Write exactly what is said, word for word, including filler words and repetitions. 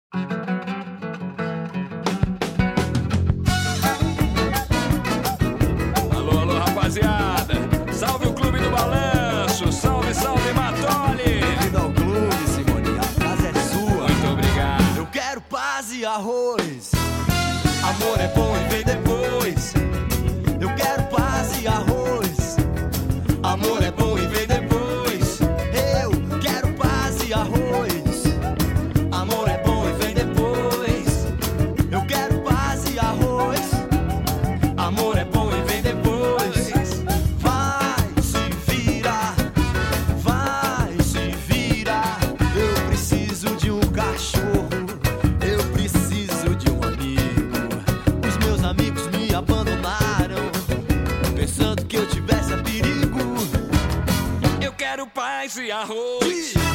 Alô, alô, rapaziada. Salve o Clube do Balanço. Salve, salve, Matoli. Bem-vindo ao clube, Simone. A casa é sua. Muito obrigado. Eu quero paz e arroz. Amor é bom e vem depois. Eu quero paz e arroz. Amor é bom e vem depois. Eu quero paz e arroz. Amor é bom e vem depois. Eu quero paz e arroz. Amor é bom e vem depois. Vai se virar, vai se virar. Eu preciso de um cachorro. Eu preciso de um amigo. Os meus amigos me abandonaram, pensando que eu tivesse a perigo. Eu quero paz e arroz.